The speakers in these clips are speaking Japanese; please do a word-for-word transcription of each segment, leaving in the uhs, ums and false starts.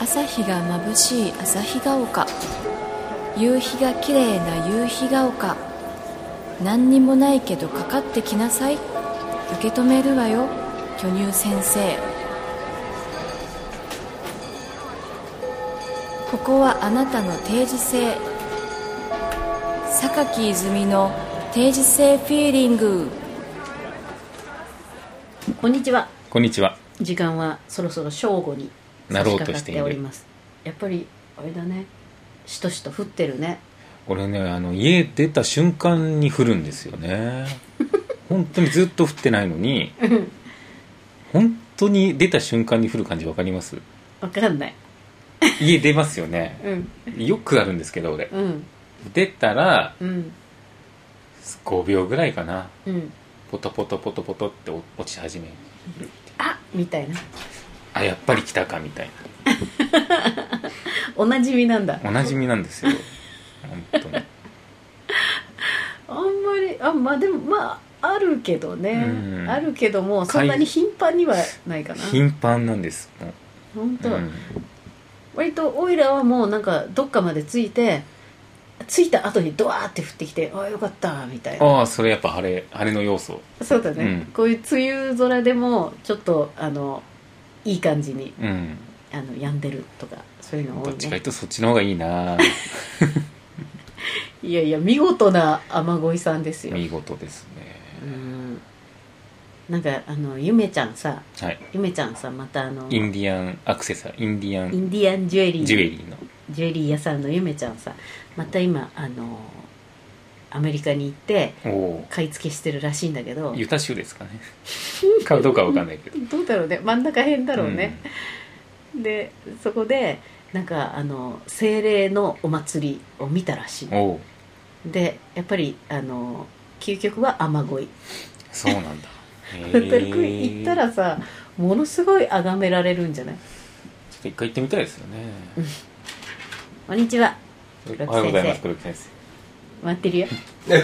朝日が眩しい朝日が丘、夕日が綺麗な夕日が丘、何にもないけどかかってきなさい、受け止めるわよ巨乳先生。ここはあなたの定時性、榊泉の定時性フィーリング。 こんにちは。 こんにちは。 時間はそろそろ正午に差し掛かっております。やっぱりあれだね、しとしと降ってるね。 俺ね、あの家出た瞬間に降るんですよね本当にずっと降ってないのに本当に出た瞬間に降る感じ分かります？ わかんない。 家出ますよね、 うん、 よくあるんですけど俺、 うん、 出たら、 うん、 ごびょうぐらいかな、 うん、 ポトポトポトポトって落ち始める。 あみたいな、 あやっぱり来たかみたいおなじみなんだ。 なおなじみなんですよ本当にあんまりあまあでもまああるけどね、 うん、 あるけどもそんなに頻繁にはないかな。 頻繁なんですもう本当、うん、割とオイラはもうなんかどっかまで着いて着いた後にドワーって降ってきて、ああよかったみたいな。 ああそれやっぱ晴れ晴れの要素。 そうだね、 うん、 こういう梅雨空でもちょっとあのいい感じに、 うん、 あの止んでるとかそういうの多いね。 どっちかというとそっちの方がいいないやいや見事な雨乞いさんですよ。 見事ですね。 うんなんかあのゆめちゃんさ、 はい、 ゆめちゃんさまたあのインディアンアクセサリーインディアンインディアンジュエリージュエリーのジュエリー屋さんのゆめちゃんさまた今あのアメリカに行って買い付けしてるらしいんだけど、 ユタ州ですかね買うどうかわかんないけどどうだろうね、真ん中辺だろうね、うん、でそこでなんかあの精霊のお祭りを見たらしい。 おでやっぱりあの究極は雨乞い。 そうなんだホテル行ったらさものすごい崇められるんじゃない？ ちょっと一回行ってみたいですよね、 うん、こんにちは。 おはようございます。黒木先生待ってるよ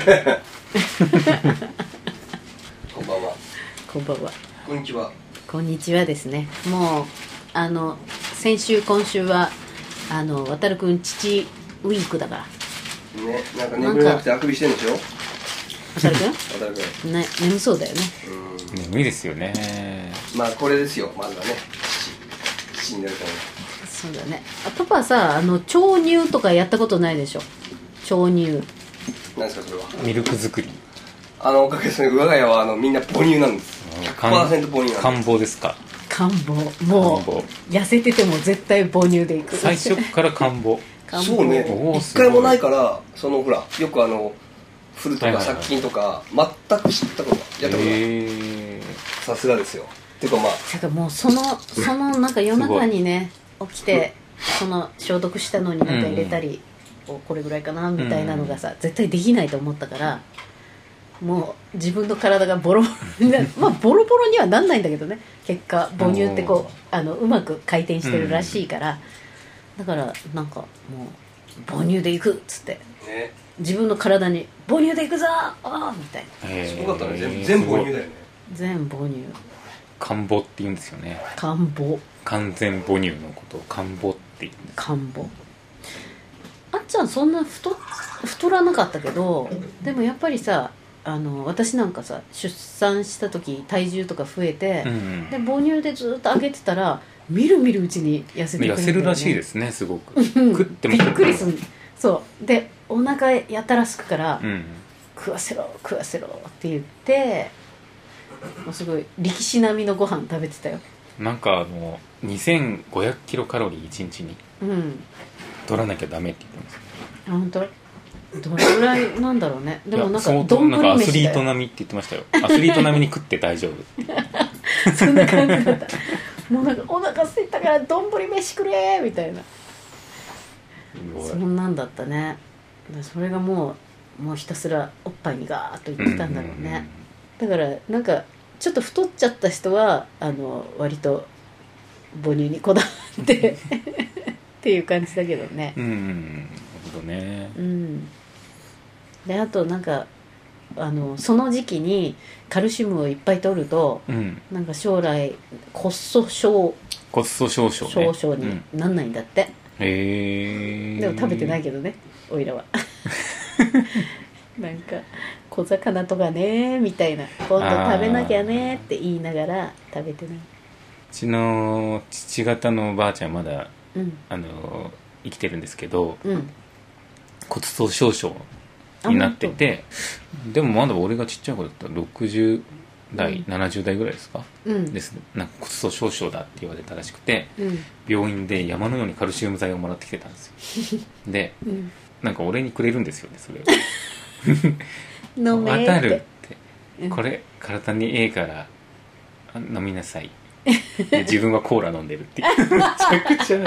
こんばんは。 こんばんは。 こんにちは。 こんにちはですね。もうあの先週今週はあの渡るくん父ウィークだからね、なんか眠れなくてあくびしてるんでしょ渡るくん渡るくん、 ね、眠そうだよね。 うん眠いですよね。 まあこれですよまずはね、父父になるために。 そうだね。あパパさあの調乳とかやったことないでしょ？調乳何ですかそれは？ ミルク作り。 あのおかげですね、我が家はあのみんな母乳なんです。 ひゃくパーセント 母乳なんです。 甘棒ですか？ 甘棒。もう痩せてても絶対母乳でいく。 最初から甘棒そうね、一回もないからそのほらよくあの振るとか殺菌とか全く知ったことやったことない。さすがですよ。てかまあだからもうそのそのなんか夜中にね起きてその消毒したのになんか入れたり、うん、これぐらいかなみたいなのがさ、うん、絶対できないと思ったからもう自分の体がボロボロになるまあボロボロにはなんないんだけどね、結果母乳ってこうあのうまく回転してるらしいから、うん、だからなんかもう母乳でいくっつって、ね、自分の体に母乳でいくぞーみたいな。 すごかったね。全全母乳だよね。 全母乳。 甘棒って言うんですよね。 甘棒。 完全母乳のことを甘棒って言うんです。 甘棒。あっちゃんそんな太太らなかったけど、でもやっぱりさあの私なんかさ出産した時体重とか増えて、うんうん、で母乳でずっと上げてたらみるみるうちに痩せてくるんだよね。 痩せるらしいですねすごく食ってもびっくりする。そうでお腹やたらすくから、うん、食わせろ食わせろって言ってもうすごい力士並みのご飯食べてたよ。 なんかあのにせんごひゃくキロカロリーいちにちに取らなきゃダメって言ってます、 うん、本当どれぐらいなんだろうね。でもなんか相当なんかアスリート並みって言ってましたよ。アスリート並みに食って大丈夫そんな感じだったもうなんかお腹空いたから丼飯くれみたいなそんなんだったね。それがもうもうひたすらおっぱいにガーッといってたんだろうね、うんうんうん、だからなんかちょっと太っちゃった人はあの割と母乳にこだわってっていう感じだけどね。 うん、なるほどね。 うん。であとなんかあのその時期にカルシウムをいっぱい取ると、 うん、 なんか将来骨粗しょう骨粗しょう症、ね、 少々になんないんだって、うん、 へえ。 でも食べてないけどねおいらはなんか小魚とかねみたいな、今度食べなきゃねって言いながら食べてない。うちの父方のばあちゃんまだ、 うん、 あの生きてるんですけど、 うん、 骨粗しょう症になってて、でもまだ俺がちっちゃい頃だったらろくじゅうだい、うん、ななじゅうだいぐらいですか、うん、ですね。なんか骨粗しょう症だって言われたらしくて、うん、病院で山のようにカルシウム剤をもらってきてたんですよで、うん、なんか俺にくれるんですよねそれを飲めーって渡るって、うん、これ体にええから飲みなさいで自分はコーラ飲んでるってめちゃくちゃ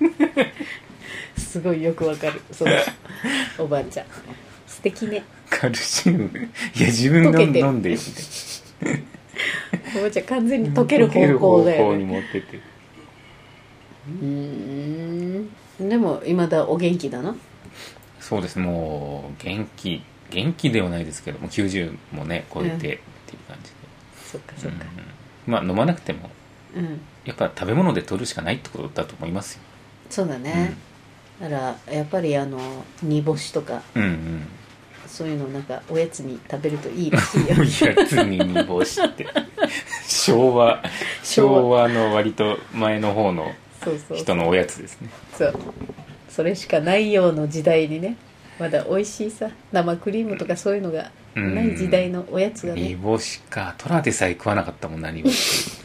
すごいよくわかるそのおばあちゃん素敵ね。 カルシウムいや自分が飲んでよみたいなおばあちゃん完全に溶ける方向だよね。 溶ける方向に持ってて、 うーんでも未だお元気だな。 そうです。もう元気元気ではないですけどもきゅうじゅうもね超えてっていう感じで、 うん、そっかそっか、 うん、まあ飲まなくても、 うん、 やっぱ食べ物で取るしかないってことだと思いますよ。 そうだね、うん、だからやっぱりあの煮干しとか、 うんうん、 そういうのなんかおやつに食べるといいらしいよおやつに煮干しって昭和昭和の割と前の方の人のおやつですね。 そうそれしかないような時代にね、まだ美味しいさ生クリームとかそういうのがない時代のおやつがね。 煮干しかトラでさえ食わなかったもんな煮干し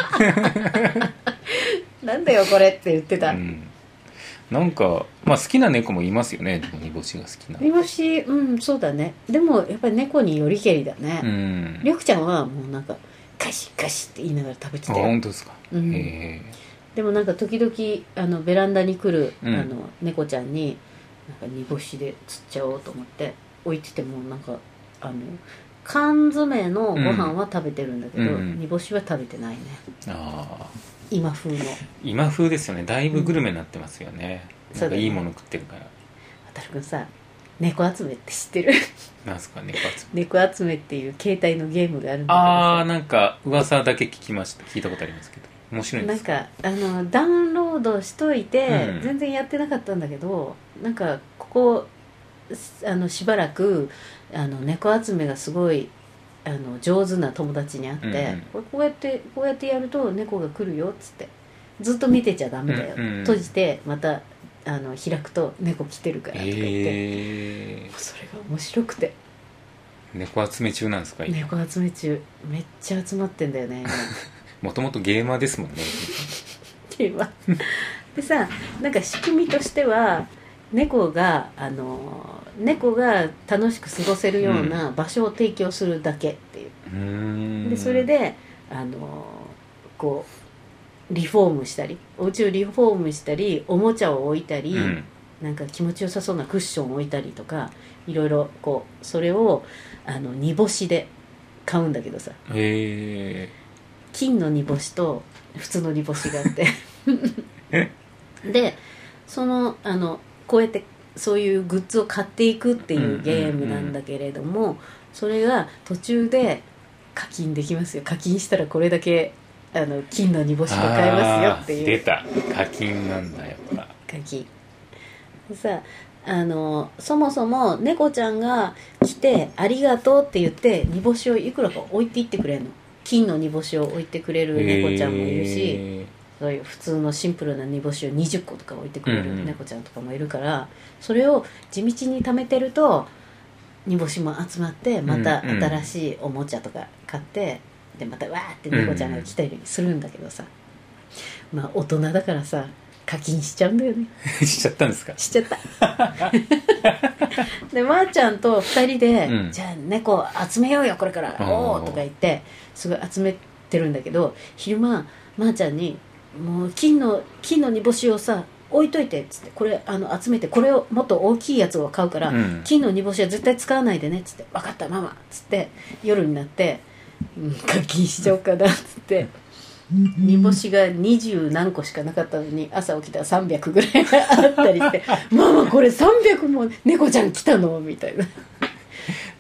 なんだよこれって言ってた、 うん、なんかまあ好きな猫もいますよね。でも煮干しが好きな煮干し、うんそうだね。でもやっぱり猫によりけりだね。 うんりょくちゃんはもうなんかカシカシって言いながら食べてたよ。 あ本当ですか、 うん、へでもなんか時々あのベランダに来る、うん、あの猫ちゃんになんか煮干しで釣っちゃおうと思って置いててもなんかあの缶詰のご飯は食べてるんだけど、うん、煮干しは食べてないね。あ今風の今風ですよね。だいぶグルメになってますよね、うん、なんかいいもの食ってるから。 渡るくんさ猫集めって知ってる？ なんすか猫集め猫集めっていう携帯のゲームがあるんだけどさ。 あーなんか噂だけ聞きました。聞いたことありますけど面白いんですか？ なんかあのダウンロードしといて、うん、全然やってなかったんだけどなんかここあのしばらくあの猫集めがすごいあの上手な友達に会って、うんうん、これこうやってこうやってやると猫が来るよっつってずっと見てちゃダメだよ、うんうん、閉じてまたあの開くと猫来てるからとか言って、えー、それが面白くて。 猫集め中なんですか？ 猫集め中めっちゃ集まってんだよねもともとゲーマーですもんねゲーマーでさなんか仕組みとしては猫があの猫が楽しく過ごせるような場所を提供するだけっていう、うん、でそれであのこうリフォームしたりお家をリフォームしたりおもちゃを置いたり、うん、なんか気持ちよさそうなクッションを置いたりとかいろいろこうそれをあの煮干しで買うんだけどさ、 へー金の煮干しと普通の煮干しがあってでそのあのこうやってそういうグッズを買っていくっていうゲームなんだけれども、うんうんうん、それが途中で課金できますよ。課金したらこれだけあの金の煮干しが買えますよっていう。 出た課金なんだやっぱ課金さあのそもそも猫ちゃんが来てありがとうって言って煮干しをいくらか置いていってくれるの。金の煮干しを置いてくれる猫ちゃんもいるし、そういう普通のシンプルな煮干しをにじゅっことか置いてくれる猫ちゃんとかもいるから、うんうん、それを地道に貯めてると煮干しも集まってまた新しいおもちゃとか買って、うんうん、でまたわーって猫ちゃんが来たりするんだけどさ、まあ大人だからさ課金しちゃうんだよねしちゃったんですか？ しちゃったでまーちゃんとふたりで、うん、じゃあ猫集めようよこれからおーとか言ってすごい集めてるんだけど、昼間まーちゃんにもう金の金の煮干しをさ置いといてっつって、これあの集めてこれをもっと大きいやつを買うから、うん、金の煮干しは絶対使わないでねっつって、分かったママっつって夜になって、うん、課金しちゃおうかなっつって煮干しが二十何個しかなかったのに朝起きたらさんびゃくぐらいあったりしてママこれさんびゃくも猫ちゃん来たのみたいな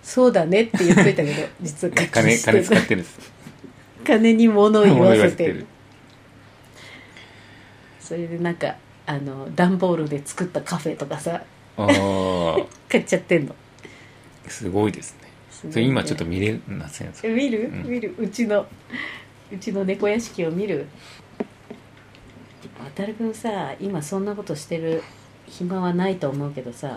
そうだねって言っといたけど実は金金使ってるんです。 金に物を言わせてる。 るそれでなんかあの段ボールで作ったカフェとかさあ買っちゃってんの。 すごいですね。 すごいねそれ今ちょっと見れません。 え見る、 うん、 見るうちのうちの猫屋敷を見る。渡るくんさ今そんなことしてる暇はないと思うけどさ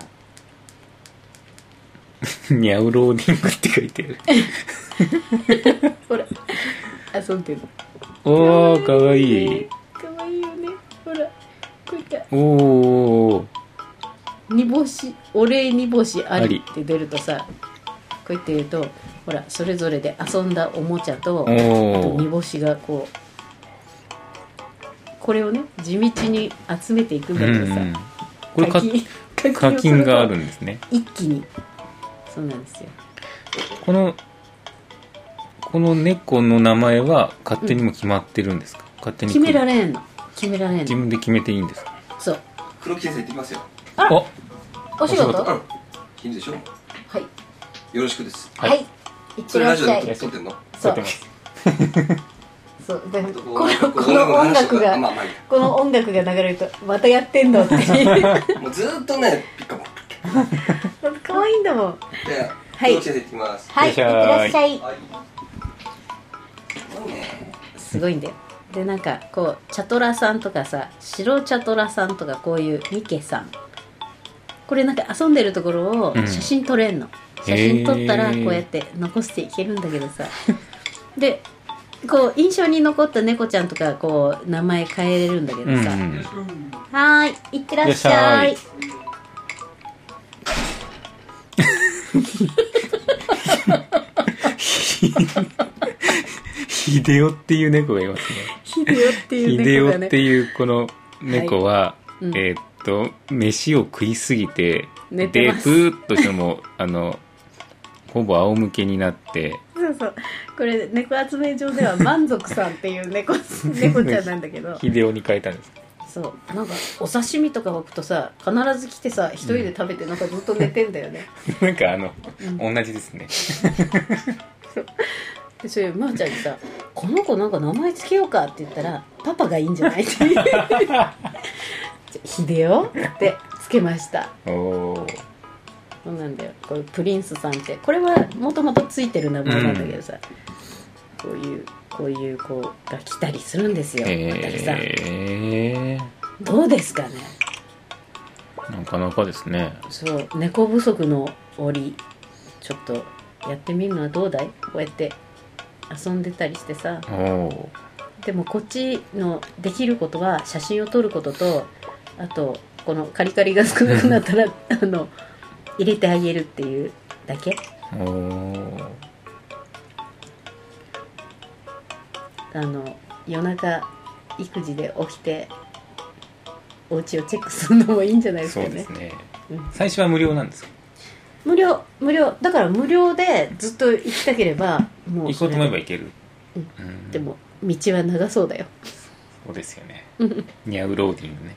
ニャウローディングって書いてるほら遊んでる。 おーかわいい。 かわいいよね。ほらこういったおー煮干しお礼煮干しありって出るとさこうやって言うとほらそれぞれで遊んだおもちゃとあと煮干しがこうこれをね地道に集めていくんだけどさ、うん、 これ課金課金があるんですね。 一気にそうなんですよ。 このこの猫の名前は勝手にも決まってるんですか、うん、勝手に決められんの決められんの自分で決めていいんですか。 そう黒木先生行ってきますよ。 あおお仕事うんいいんでしょう。 はいよろしくです。 はい、はい、いってらっしゃい。 撮ってんの撮ってますそうでこのこの音楽が、まあまあ、この音楽が流れるとまたやってんのってもうずっとねピッカポン可愛いんだもん。 じゃあはい行ってきます。 はいいってらっしゃい。すごいんだよ。でなんかこうチャトラさんとかさ白チャトラさんとかこういうミケさんこれなんか遊んでるところを写真撮れんの、うん、写真撮ったらこうやって残していけるんだけどさでこう印象に残った猫ちゃんとかこう名前変えれるんだけどさ、うん、はーいいってらっしゃい。 ヒデオっていう猫がいますね。 ヒデオっていう猫がね。 ヒデオっていうこの猫は、はいうん、えー、っと飯を食いすぎて寝てます。 でブーッとしてもあのほぼ仰向けになってそうそうこれ猫集め上では満足さんっていう猫猫ちゃんなんだけどヒデオに変えたんです。 そうなんかお刺身とか置くとさ必ず来てさ一人で食べてなんかずっと寝てんだよね、 うん、なんかあの、うん、同じですねそうでそれまーちゃんにさこの子なんか名前つけようかって言ったらパパがいいんじゃないってヒデオってつけました。 おーそうなんだよ。こういうプリンスさんってこれはもともとついてる名前なんだけどさ、うん、こういうこういう子が来たりするんですよ。えー、どうですかね。 なかなかですね。 そう猫不足の折ちょっとやってみるのはどうだい。こうやって遊んでたりしてさ。 おでもこっちのできることは写真を撮ることとあとこのカリカリが少なくなったらあの入れてあげるっていうだけ。 おあの夜中育児で起きてお家をチェックするのもいいんじゃないですかね。 そうですね、うん、最初は無料なんですか。 無料無料だから無料でずっと行きたければもう行こうと思えば行ける、 うん、うん、でも道は長そうだよ。 そうですよねニャウローディング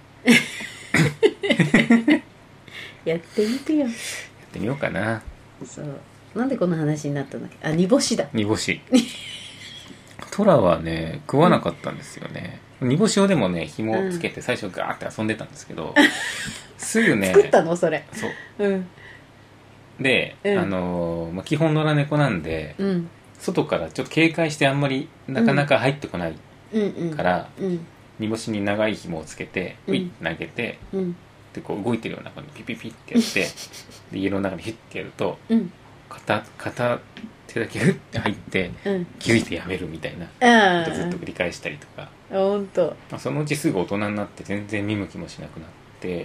ねやってみてよ。やってみようかな。 そうなんでこの話になったんだっけ。あ煮干しだ。 煮干しトラはね食わなかったんですよね、うん、煮干しをでもね紐つけて最初ガーって遊んでたんですけど、うん、すぐね作ったのそれ。 そう、 うん、 で、うん、あのまあ、基本野良猫なんで、 うん、 外からちょっと警戒してあんまりなかなか入ってこないから、 うんうんうん、 煮干しに長い紐をつけてウィッて投げて、 うん、 でこう動いてるような感じでピピピってやってで家の中にヒッてやると、 うん、 片, 片手だけフッて入って、うん、キュイってやめるみたいなずっと繰り返したりとか。 ほんとそのうちすぐ大人になって全然見向きもしなくなって、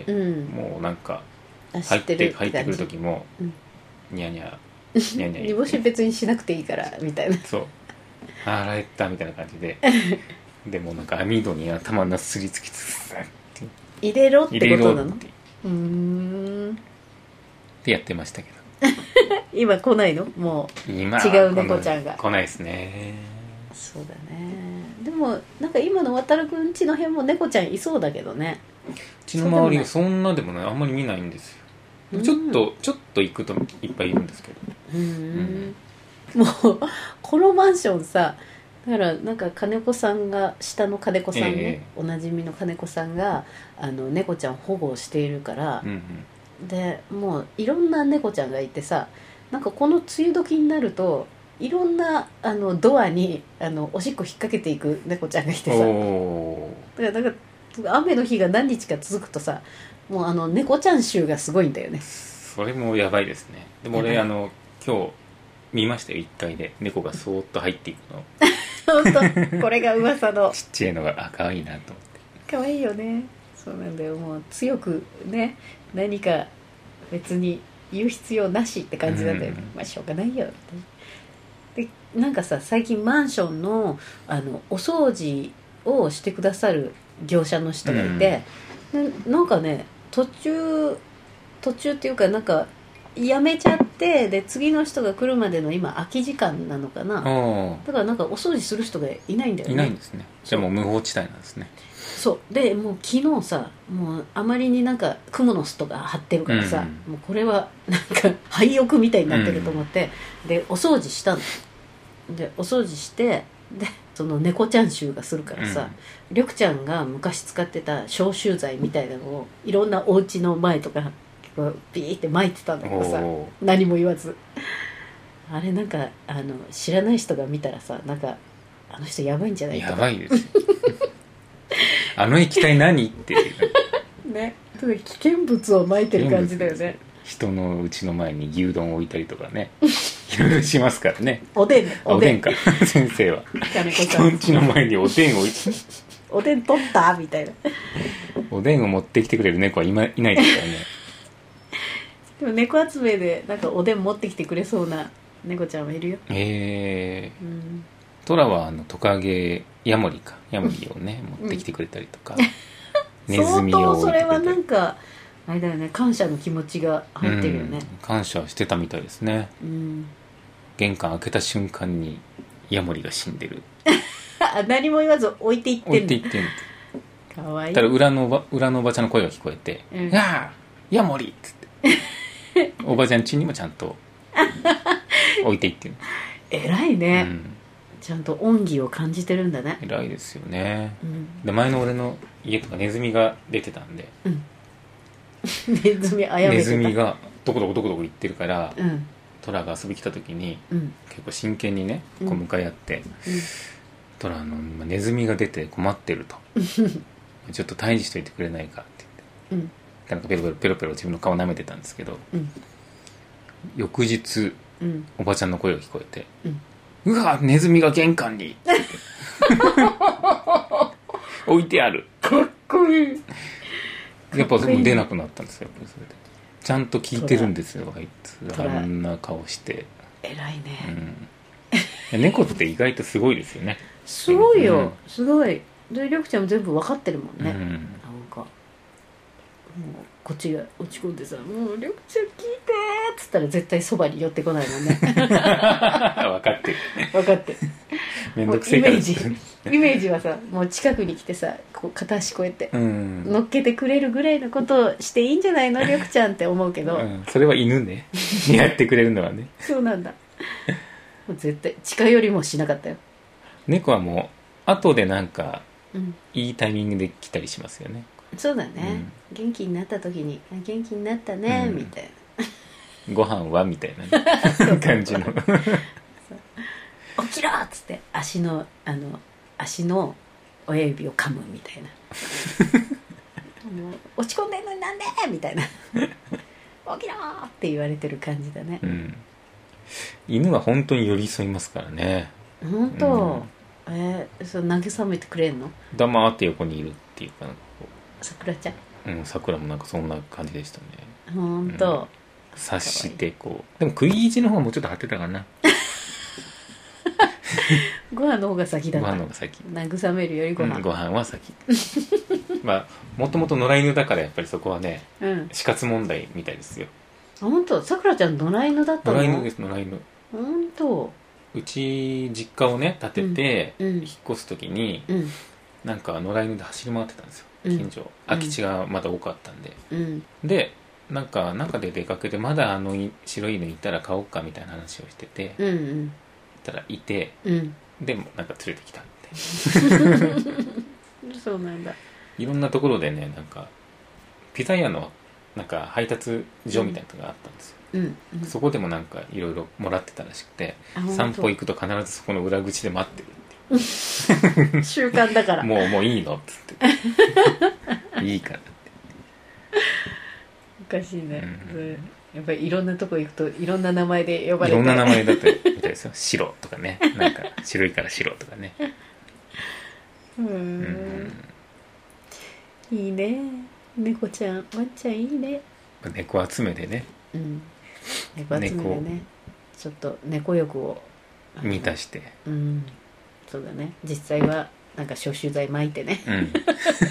うん、 もうなんか入って、入ってくる時も、うん、ニャニャニャニャ煮干し別にしなくていいからみたいな。 そうあらえったみたいな感じででもなんか網戸に頭なすりつきつつって入れろってことなの。 うーんってやってましたけど今来ないの。もう今違う猫ちゃんが来ないですね。 そうだね。でもなんか今の渡るくんちの辺も猫ちゃんいそうだけどね。 うちの周りはそんなでもない。あんまり見ないんですよ。 ちょっとちょっと行くといっぱいいるんですけど、 うん、もうこのマンションさ、だからなんか金子さんが下の金子さんね、えー、おなじみの金子さんがあの猫ちゃん保護をしているから、うんうん、でもういろんな猫ちゃんがいてさ、なんかこの梅雨時になるといろんなあのドアにあのおしっこ引っ掛けていく猫ちゃんがいてさ、だからなんか雨の日が何日か続くとさ、もうあの猫ちゃん臭がすごいんだよね。 それもやばいですね。でも俺あの今日見ましたよ、いっかいで猫がそーっと入っていくの本当これが噂のちっちゃいのが、あ、可愛いなと思って。 可愛いよね。そうなんだよ。もう強くね、何か別に言う必要なしって感じなんだよね、うん、まあしょうがないよってで、なんかさ、最近マンションのあのお掃除をしてくださる業者の人がいて、うん、な, なんかね途中途中っていうかなんかやめちゃって、で次の人が来るまでの今空き時間なのかな、だからなんかお掃除する人がいないんだよね。 いないんですね。じゃあもう無法地帯なんですね。 そうで、もう昨日さ、もうあまりになんかクモの巣とか張ってるからさ、うん、もうこれはなんか廃屋みたいになってると思って、うん、でお掃除したの。でお掃除してでその猫ちゃん臭がするからさ、うん、りょくちゃんが昔使ってた消臭剤みたいなのをいろんなお家の前とかビーって撒いてたんだけどさ、何も言わず、あれなんかあの知らない人が見たらさ、なんかあの人やばいんじゃないか。 やばいですよあの液体何ってね、危険物を撒いてる感じだよね。 人の家の前に牛丼を置いたりとかねいろいろしますからね。 おでんね、 おでんか先生は人ん家の前におでんを置いておでん取ったみたいな。 おでんを持ってきてくれる猫はいないですからねでも猫集めでなんかおでん持ってきてくれそうな猫ちゃんはいるよ。 へえー、うん、トラはあのトカゲヤモリかヤモリをね持ってきてくれたりとか、 うん、ネズミを置いてくれたり。相当それはなんかあれだよね、感謝の気持ちが入ってるよね、うん、 感謝してたみたいですね、 うん、 玄関開けた瞬間にヤモリが死んでる何も言わず置いていってんの。 置いていってんの。 かわいい。 ただ裏のおば裏のおばちゃんの声が聞こえて、うん、やあヤモリっつっておばちゃん家にもちゃんと置いていってる偉いね、うん、ちゃんと恩義を感じてるんだね。 偉いですよね、うん、で前の俺の家とかネズミが出てたんで、うん、 ネズミあやめてた。 ネズミがどこどこどこどこ行ってるから、 うん、 トラが遊び来た時に、 うん、 結構真剣にねこう向かい合って、うん、トラのネズミが出て困ってるとちょっと退治しといてくれないかって言って、うん、なんかペロペロペロペロ自分の顔舐めてたんですけど、 うん、 翌日、うん、おばちゃんの声が聞こえて、 うん、 うわネズミが玄関にって置いてある。 かっこいい。 やっぱ出なくなったんですよ。やっぱりそれでちゃんと聞いてるんですよあいつ。あんな顔して偉いね、 うん、猫って意外とすごいですよね。 すごいよ、うん、すごい。でりょくちゃんも全部分かってるもんね、 うん、 なんかもうこっちが落ち込んでさ、もうりょくちゃん聞いてっつったら絶対そばに寄ってこないもんね分かってる分かってるめんどくせえからイメージイメージはさ、もう近くに来てさ、こう片足こうやって、うん、乗っけてくれるぐらいのことをしていいんじゃないのりょくちゃんって思うけど、 うん、それは犬ねやってくれるのはねそうなんだ。もう絶対近寄りもしなかったよ。 猫はもう後でなんか、うん、いいタイミングで来たりしますよね。 そうだね、うん、元気になった時に元気になったね、うん、みたいなご飯はみたいな感じの起きろっつって足のあの足の親指を噛むみたいな落ち込んでんのになんでみたいな起きろって言われてる感じだね、 うん、犬は本当に寄り添いますからね。 本当、うん、えー、それ慰めてくれんの？ 黙って横にいるっていうかなんかこうさくらちゃん、 うん、さくらもなんかそんな感じでしたね。 本当、うん、 察してこうでも食い意地の方はもうちょっと張ってたかなご飯の方が先だった。 ご飯の方が先。 慰めるよりご飯、うん、 ご飯は先まあもともと野良犬だからやっぱりそこはね、うん、死活問題みたいですよ。 あ、本当。さくらちゃん野良犬だったの？ 野良犬です、野良犬。 本当。 うち実家をね建てて、うん、引っ越す時に、 うん、 なんか野良犬で走り回ってたんですよ近所、うん、空き地がまだ多かったんで、 うん、 でなんか中で出かけてまだあの白い犬いたら買おうかみたいな話をしてて、 うんうん、 いたらいて、 うん、 でもなんか連れてきたみたいなそうなんだ。 いろんなところでね、なんかピザ屋のなんか配達所みたいなのがあったんですよ、 うんうん、 そこでもなんかいろいろもらってたらしくて、散歩行くと必ずそこの裏口で待ってるっていう習慣だからもうもういいのっつっていいからっておかしいね、うん、やっぱりいろんなとこ行くといろんな名前で呼ばれて、 いろんな名前だってみたいですよ白とかね、なんか白いから白とかねうーん、うん、いいね、猫ちゃん、ワンちゃんいいね。 猫集めでね、 うん、猫集めでね、ちょっと猫欲を満たして、 うん、そうだね、実際はなんか消臭剤巻いてね、うん、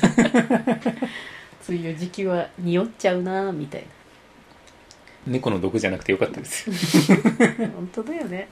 そういう時期は匂っちゃうなみたいな。 猫の毒じゃなくてよかったですよ本当だよね。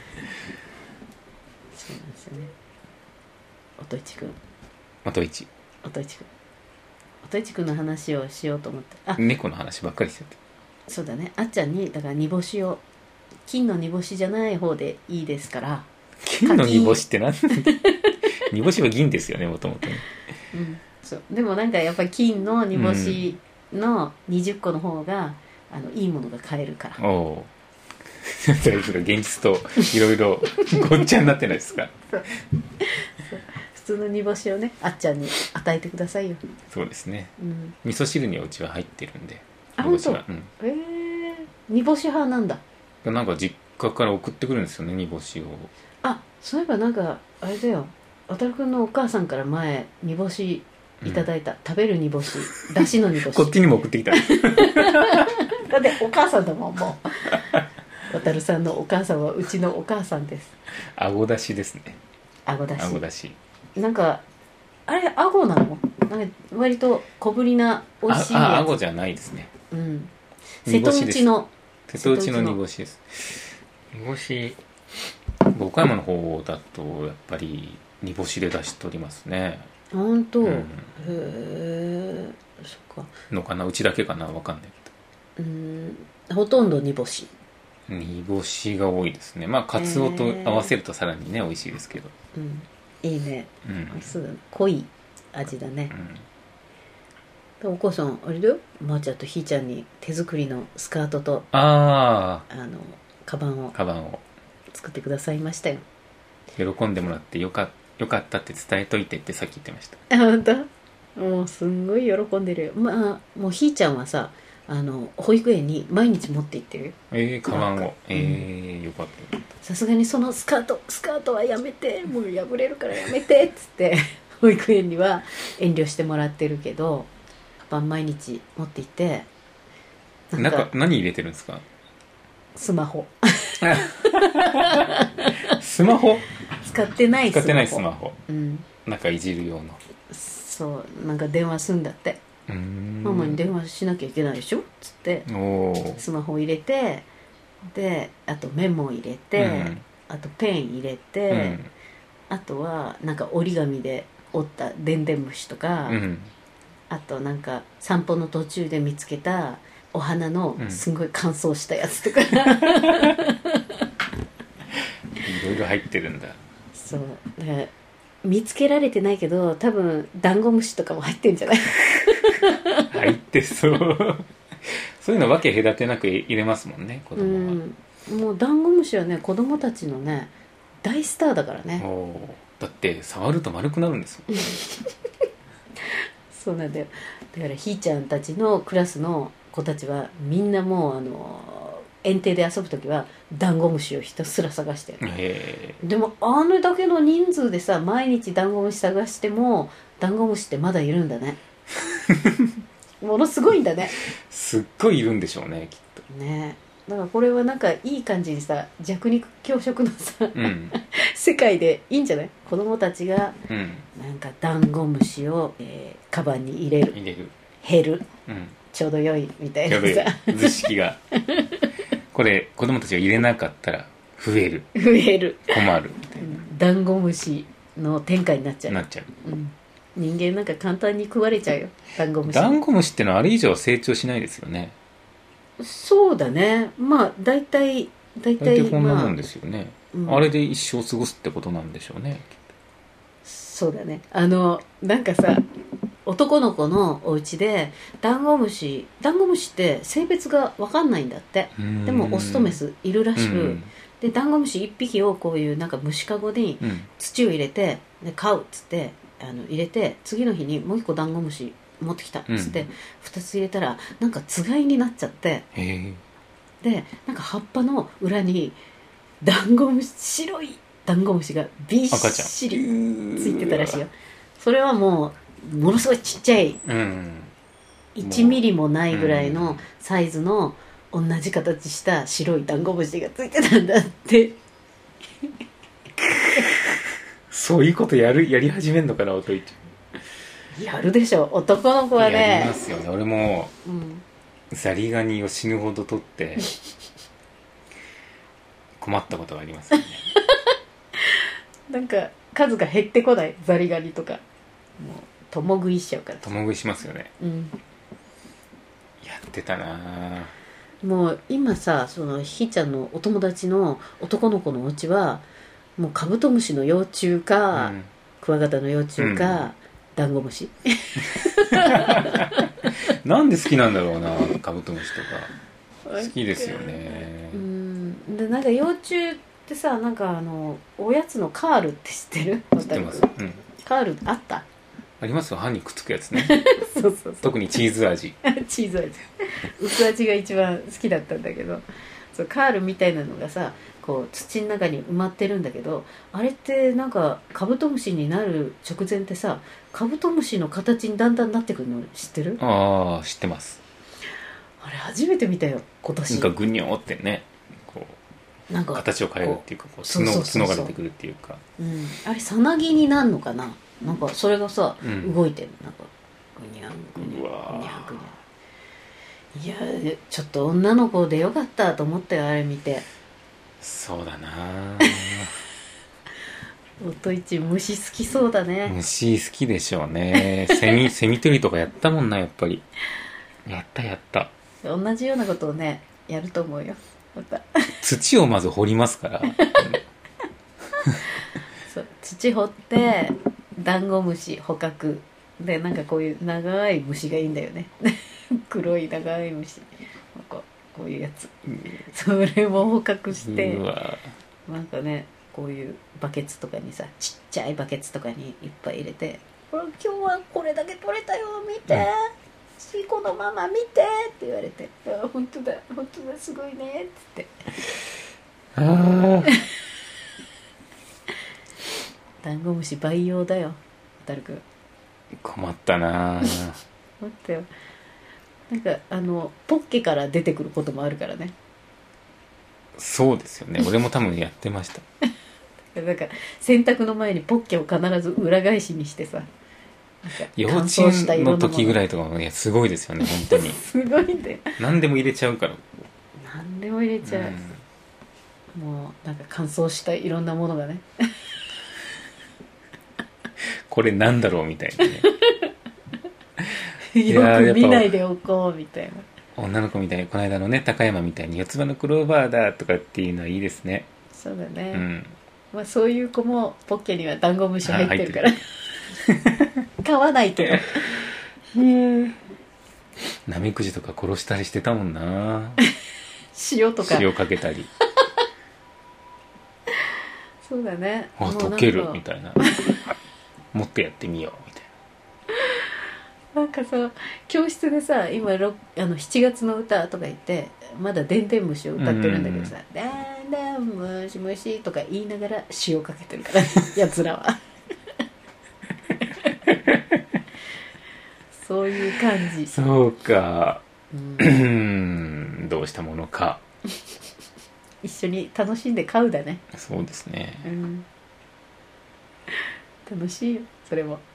そうなんですよね。おといちくんおといちおといちくんおといちくんの話をしようと思って、あ、 猫の話ばっかりしてて、 そうだね、あっちゃんにだから煮干しを、金の煮干しじゃない方でいいですから。 金の煮干しって何煮干しは銀ですよね、もともとね、 うん、そうでもなんかやっぱり金の煮干しのにじゅっこの方が、うん、あのいいものが買えるから。 おおそれ現実といろいろごっちゃになってないですかそうそう普通の煮干しをね、あっちゃんに与えてくださいよ。 そうですね、 うん、 味噌汁にはうちは入ってるんで。 あ、本当、うん、えー、煮干し派なんだ。 なんか実家から送ってくるんですよね、煮干しを。 あ、そういえばなんかあれだよ、渡るくんのお母さんから前煮干しいただいた、うん、食べる煮干し、だしの煮干しこっちにも送ってきただってお母さんだもん、もう渡るさんのお母さんはうちのお母さんです。 あごだしですね。 あごだし、 あごだし、 なんかあれあごなの？なんか割と小ぶりな美味しいやつ。 ああ、あごじゃないですね、 うん、瀬戸内の瀬戸内の煮干しです。煮干し、岡山の方だとやっぱり煮干しで出し取りますね。 本当、うん、へえ、 そっかのかな、うちだけかな、わかんないけど、うん、ほとんど煮干し煮干しが多いですね。まあカツオと合わせるとさらにね美味しいですけど、 うん、いいね、 うん、 そうだね、濃い味だね、うん、お母さんあれだよ、まーちゃんとひーちゃんに手作りのスカートとああのカバンをカバンを作ってくださいましたよ。 喜んでもらってよか、よかったって伝えといてってさっき言ってました。 あ、本当？もうすんごい喜んでるよ。まあもうひーちゃんはさ、あの保育園に毎日持って行ってるよ。 えー、カバンを、えー、よかった。 さすがにそのスカートスカートはやめて、もう破れるからやめてっつって保育園には遠慮してもらってるけど、カバン毎日持って行って、 なんか、なんか何入れてるんですか？ スマホスマホ使ってないスマホ、 使ってないスマホ、 うん、 なんかいじる用の、 そう、なんか電話すんだって。うーん、ママに電話しなきゃいけないでしょっつってスマホ入れて、であとメモ入れて、うん、あとペン入れて、うん、あとはなんか折り紙で折ったでんでん虫とか、うん、あとなんか散歩の途中で見つけたお花のすごい乾燥したやつとか、うん、いろいろ入ってるんだ。 そうだから見つけられてないけど多分ダンゴムシとかも入ってんじゃない入ってそうそういうの分け隔てなく入れますもんね、子供は。 うん、もうダンゴムシはね子供たちのね大スターだからね。 おだって触ると丸くなるんですもんそうなんだよ。だからひーちゃんたちのクラスの子たちはみんなもうあの園庭で遊ぶときはダンゴムシをひたすら探してる。 へでもあれだけの人数でさ毎日ダンゴムシ探してもダンゴムシってまだいるんだねものすごいんだね。 すっごいいるんでしょうね、きっとね。だからこれはなんかいい感じにさ弱肉強食のさ、うん、世界でいいんじゃない？子供たちがなんかダンゴムシを、えー、カバンに入れる、 入れる、 減る、 うん、 ちょうど良いみたいなさ図式がこれ子供たちが入れなかったら増える、 増える、 困るみたいな、うん、 ダンゴムシの天下になっちゃうなっちゃう、 うん、人間なんか簡単に食われちゃうよ、ダンゴムシ。 ダンゴムシってのはあれ以上成長しないですよね。 そうだね。まあ大体大体大体こんなもんですよね、 まあうん、 あれで一生過ごすってことなんでしょうね。 そうだね。あのなんかさ、男の子のお家でダンゴムシダンゴムシって性別が分かんないんだって。でもオスとメスいるらしく、でダンゴムシいっぴきをこういうなんか虫かごに土を入れて、で飼うっつってあの入れて、次の日にもう一個ダンゴムシ持ってきたっつって、うん、ふたつ入れたらなんかつがいになっちゃって、でなんか葉っぱの裏にダンゴムシ白いダンゴムシがびっしりついてたらしいよ。それはもうものすごいちっちゃい、うん、いちミリもないぐらいのサイズの同じ形した白いダンゴムシがついてたんだってそういうことやるやり始めんのかな、おといちゃん。やるでしょ、男の子はね。 やりますよね。俺も、うん、ザリガニを死ぬほど取って困ったことがありますよねなんか数が減ってこない、ザリガニとか。もう共食いしちゃうから。 共食いしますよね、 うん、 やってたな。 もう今さ、そのひーちゃんのお友達の男の子のお家はもうカブトムシの幼虫か、うん、クワガタの幼虫か、うん、ダンゴムシなんで好きなんだろうな、カブトムシとか好きですよね。 うん、でなんか幼虫ってさ、なんかあのおやつのカールって知ってる？ 知ってます、うん、 カールあった？ ありますよ、歯にくっつくやつねそうそうそう、 特にチーズ味チーズ味薄味が一番好きだったんだけど、そうカールみたいなのがさ、こう土の中に埋まってるんだけど、あれってなんかカブトムシになる直前ってさ、カブトムシの形にだんだんなってくるの知ってる？ ああ、知ってます。 あれ初めて見たよ今年。 なんかグニョーってね、こうなんか形を変えるっていうか、こう角角が出てくるっていうか、 うん、あれさなぎになるのかな、なんかそれがさ、うん、動いてる、なんかグニャングニャングニャングニャン。いやちょっと女の子でよかったと思ったよ、あれ見て。 そうだなおといち虫好きそうだね。 虫好きでしょうね。セミセミ取りとかやったもんな、やっぱり。やったやった。 同じようなことをねやると思うよ、また。 土をまず掘りますからそう、土掘ってダンゴムシ捕獲で、なんかこういう長い虫がいいんだよね黒い長い虫、なんかこういうやつ、うん、それも捕獲して、うわ、なんかね、こういうバケツとかにさ、ちっちゃいバケツとかにいっぱい入れて、今日はこれだけ取れたよ、見て、うん、シーコのママ見てって言われて、あ、本当だ本当だ、すごいねっつってあダンゴムシ培養だよ、たるくん。 困ったな。 待ってよ、なんかあのポッケから出てくることもあるからね。 そうですよね、俺も多分やってましたなんか洗濯の前にポッケを必ず裏返しにしてさ、 幼稚園の時ぐらいとかも、ね、すごいですよね、本当にすごいんだよ。 何でも入れちゃうから。 何でも入れちゃう、うん、もうなんか乾燥したいろんなものがねこれなんだろうみたいなねよく見ないでおこうみたいな。 女の子みたいに、この間のね、高山みたいに四つ葉のクローバーだとかっていうのはいいですね。 そうだね、うん、まあ、そういう子もポッケにはダンゴムシ入ってるから買わないけどナメクジとか殺したりしてたもんな塩とか塩かけたりそうだね、 あ、溶けるみたいなもっとやってみようみたいな。なんかさ、教室でさ、今あのしちがつの歌とか言ってまだでんでん虫を歌ってるんだけどさ、だんだんむしむしとか言いながら塩かけてるからやつらはそういう感じ。 そうか、うん、どうしたものか一緒に楽しんで飼うだね。 そうですね、 うん、楽しいよそれも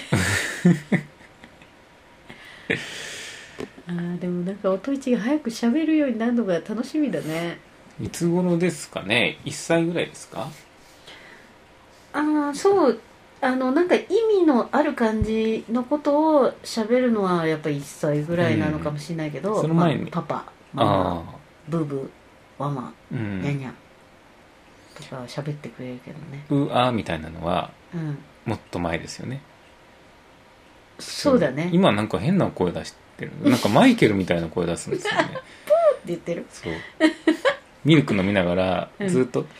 あー、でもなんかおといちが早く喋るようになるのが楽しみだね。 いつ頃ですかね。いっさいぐらいですか。 ああ、そう、あのなんか意味のある感じのことを喋るのはやっぱりいっさいぐらいなのかもしれないけど、 うん、その前に、 まあ、パパママブーブーワンワン、うん、ニャニャとか喋ってくれるけどね。 うあーみたいなのは、うん、もっと前ですよね。 そうだね。 今なんか変な声出してる。なんかマイケルみたいな声出すんですよね。 ポーって言ってる。 そう。ミルク飲みながらずっと、うん、ポー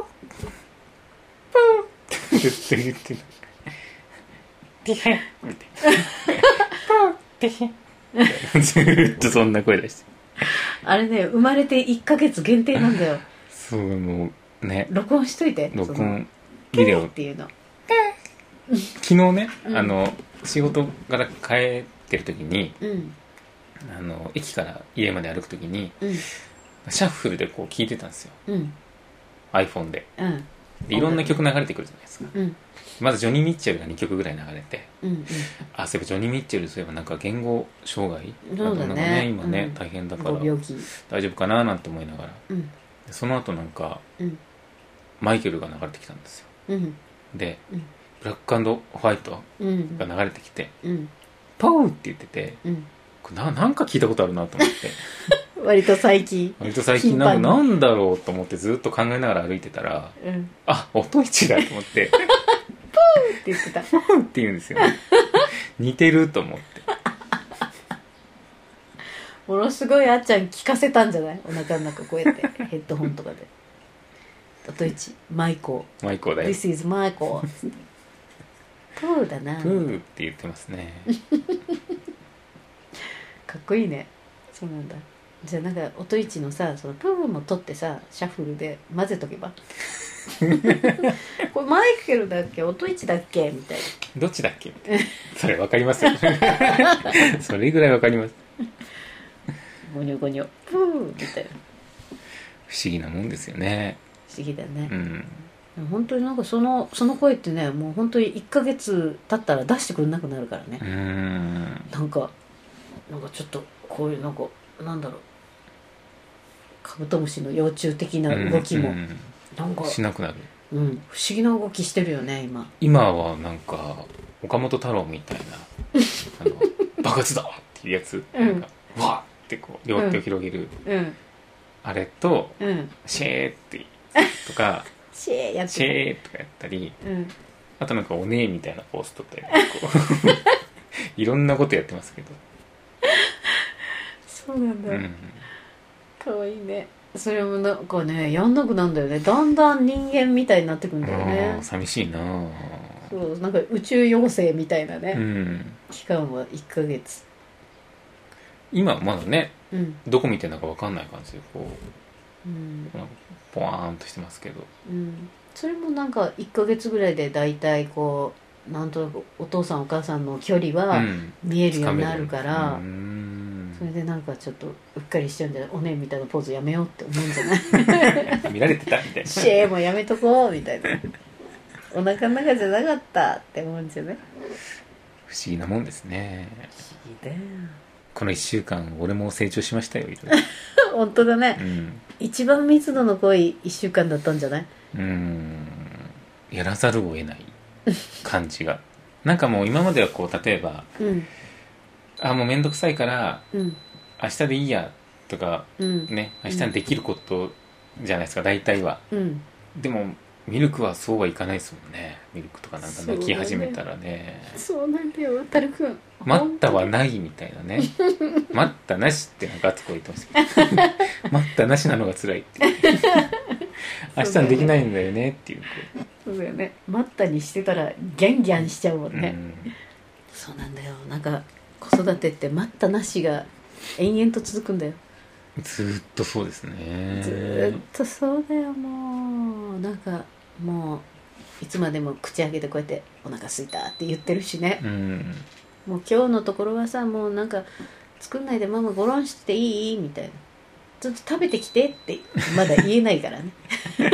ポーって言って言ってる。ピヘンみたいな。ポーピヘン。ずっとそんな声出して。 あれね、生まれていっかげつ限定なんだよ。 そう、もうね。 録音しといて。 録音ビデオっていうの。 昨日ね、うん、あの仕事から帰ってる時に、うん、あの駅から家まで歩く時に、うん、シャッフルでこう聞いてたんですよ、うん、iPhone で、うん、でいろんな曲流れてくるじゃないですか、うん、まずジョニー・ミッチェルがにきょくぐらい流れて、うんうん、あ、そういえばジョニー・ミッチェルそういえばなんか言語障害そうだね、 なんかね今ね、うん、大変だから大丈夫かななんて思いながら、うん、でその後なんか、うん、マイケルが流れてきたんですよ、うん、で、うんブラック&ホワイトが流れてきて、うん、ポーって言ってて、うん、これ な, なんか聞いたことあるなと思って割と最近割と最近なんかなんだろうと思ってずっと考えながら歩いてたら、うん、あ、音一だと思ってポーって言ってたポーって言うんですよね似てると思ってものすごいあっちゃん聞かせたんじゃないお腹の中こうやってヘッドホンとかで音一マイコーマイコーだよ This is マイコープーだなプーって言ってますねかっこいいね。そうなんだ。じゃあなんか音一のさそのプーも取ってさシャッフルで混ぜとけばこれマイケルだっけ音一だっけみたいなどっちだっけそれ分かりますよそれぐらい分かりますゴニョゴニョプーみたいな不思議なもんですよね。 不思議だね、うん本当になんかそのその声ってねもう本当にいっかげつ経ったら出してくれなくなるからね。うーんなんかなんかちょっとこういうなんかなんだろうカブトムシの幼虫的な動きも、うんうん、なんかしなくなる、 うん、不思議な動きしてるよね今。 今はなんか岡本太郎みたいなあの爆発だっていうやつ、うん、なんかわーってこう両手を広げる、うん、あれと、うん、シェーってとかシェーやってシェーとかやったり、うん、あとなんかおねえみたいなポーズ取ったりこういろんなことやってますけどそうなんだ、うん、かわいいね。それもなんかねやんなくなんだよね。だんだん人間みたいになってくんだよね。 寂しいな。 そうなんか宇宙妖精みたいなね、うん、期間はいっかげつ。 今まだね、うん、どこ見てるのか分かんない感じでこう、うん、ポワーンとしてますけど、 うん、それもなんかいっかげつぐらいでだいたいこうなんとなくお父さんお母さんの距離は見えるようになるから、うん、それでなんかちょっとうっかりしちゃうんじゃない。おねえみたいなポーズやめようって思うんじゃない見られてたみたいなシェーもやめとこうみたいなお腹の中じゃなかったって思うんじゃない。 不思議なもんですね。 不思議だよ。 このいっしゅうかん俺も成長しましたよ本当だね、うん、一番密度の濃いいっしゅうかんだったんじゃない。 うーんやらざるを得ない感じがなんかもう今まではこう例えば、うん、あもうめんどくさいから、うん、明日でいいやとか、うん、ね明日にできることじゃないですか大体は、うん、でもミルクはそうはいかないですもんね。ミルクとかなんか泣き始めたらね。 そうなんだよわたるくん。 待ったはないみたいなね待ったなしってなんか熱く言ってますけど待ったなしなのが辛いって明日にできないんだよねっていう。 そうだよね。待ったにしてたらギャンギャンしちゃうもんね、うん、そうなんだよ。なんか子育てって待ったなしが延々と続くんだよ。 ずっとそうですね。 ずっとそうだよ。もうなんかもういつまでも口開けてこうやってお腹すいたって言ってるしね、うん、もう今日のところはさもうなんか作んないでママゴロンしていいみたいなちょっと食べてきてってまだ言えないからね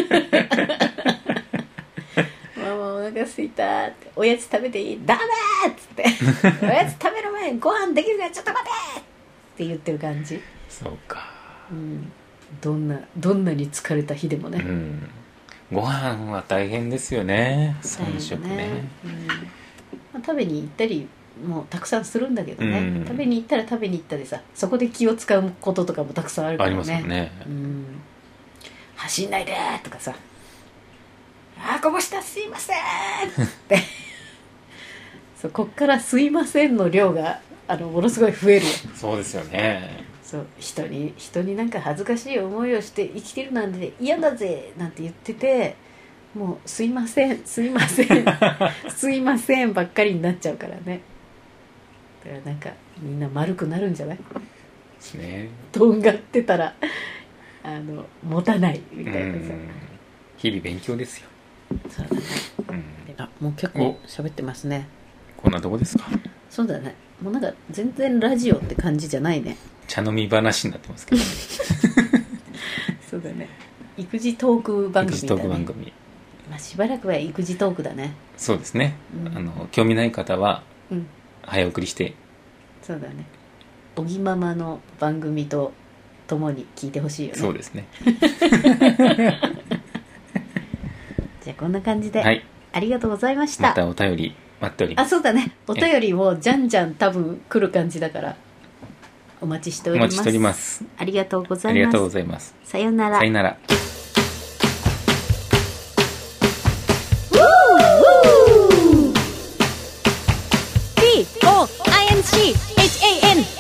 ママお腹すいたっておやつ食べていいダメーっつっておやつ食べる前にご飯できるからちょっと待てって言ってる感じ。 そうか、 うん、どんなどんなに疲れた日でもね、うん、 ご飯は大変ですよね。さん食ね、うんまあ、 食べに行ったりもたくさんするんだけどね、 うん食べに行ったら食べに行ったでさ、そこで気を使うこととかもたくさんあるからね。 ありますよね、 うん、走んないでーとかさ、あーこぼしたすいませんってそう、こっからすいませんの量があのものすごい増えるよ。 そうですよね。 そう、人に人になんか恥ずかしい思いをして生きてるなんて嫌だぜなんて言ってて、もうすいませんすいませんすいませんばっかりになっちゃうからね。だからなんかみんな丸くなるんじゃない？ ですね。 とんがってたらあの持たないみたいなさ、うん、 日々勉強ですよ。 そうだね、うん、あ、もう結構喋ってますね。 こんなとこですか？ そうだね、もうなんか全然ラジオって感じじゃないね。 茶飲み話になってますけど、ね、 そうだね、育児トーク番組だね。育児トーク番組、まあ、しばらくは育児トークだね。 そうですね、うん、あの興味ない方は早送りして、うん、そうだね、 おぎママの番組とともに聞いてほしいよね。 そうですねじゃあこんな感じで、 はい、 ありがとうございました。 またお便り待っております。 あ、そうだね、お便りもじゃんじゃん多分来る感じだからお待ちしております。 お待ちしております。 ありがとうございます。 ありがとうございます。 さよなら。 さよなら。 P O I N C H A N